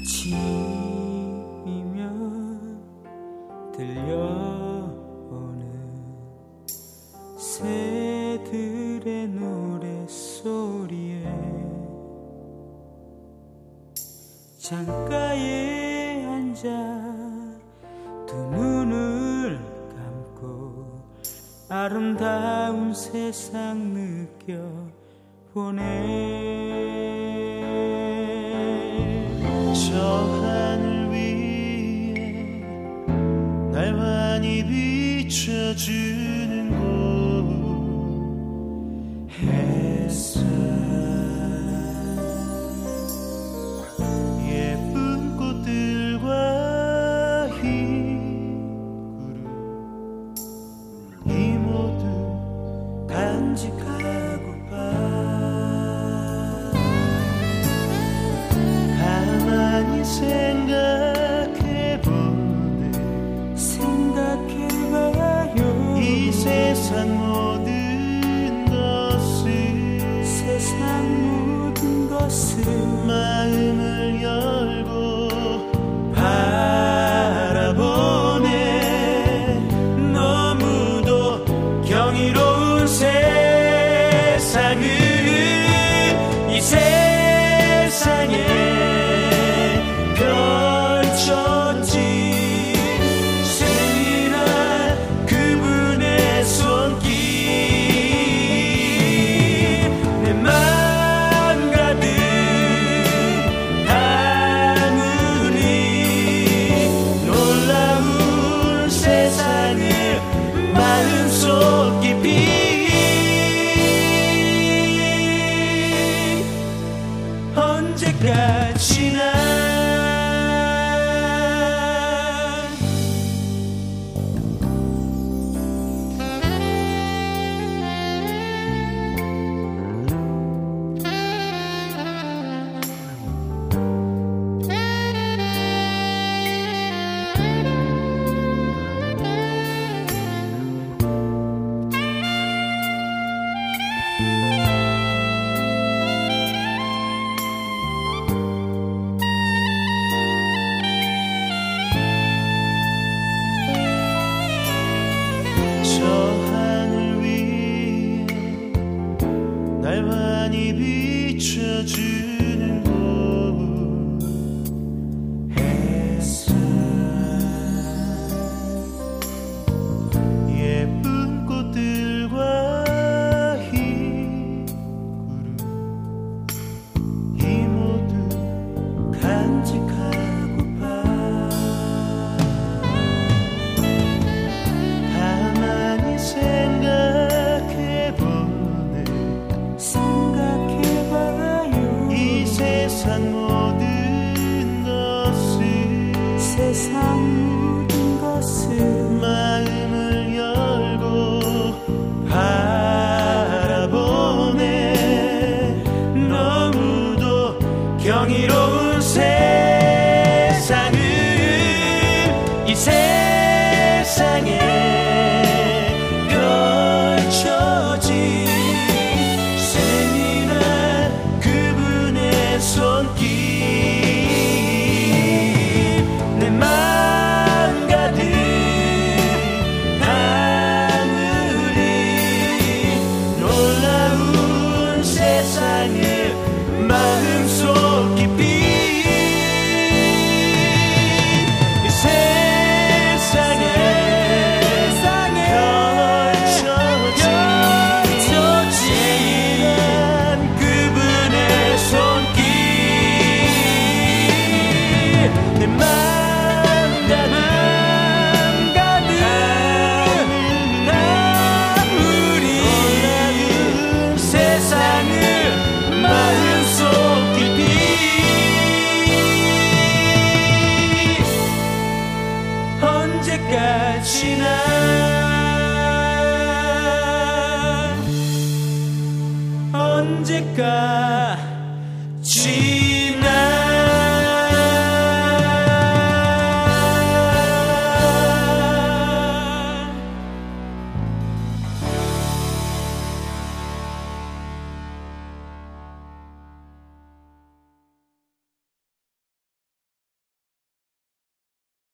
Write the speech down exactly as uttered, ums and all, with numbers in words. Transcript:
아침이면 들려오는 새들의 노랫소리에 창가에 앉아 두 눈을 감고 아름다운 세상 느껴보네. 저 하늘 위에 날만이 비춰주는 곳 햇살 예쁜 꽃들과 흰 구름 이 모두 간직하고파 가만히 생각해보네 생각해봐요. 이 세상 모든 것을 세상 모든 것을 마음을 열고 바라보네. 너무도 경이로운 세상을 이 세상에 펼쳐진 세밀한 그분의 손길 내 맘 가득 담으니 놀라운 세상을 마음속 깊이 언제까지나 저 하늘 위에 날만이 비춰주는 곳 햇살 예쁜 꽃들과 흰 구름 이 모두 간직하고파 가만히 생각해보네 생각해봐요. 이 세상 모든 것을 세상 모든 것을 마음을 열고 바라보네. 너무도 경이로운 세상을 이 세상에 펼쳐진 세밀한 그분의 손길 내 맘 가득 담으니 놀라운 세상을 마음속 깊이 이 세상에 펼쳐진 세밀한 그분의 손길 내 맘 가득 담으니 놀라운 세상을 마음속 깊이 언제까지나 언제까지나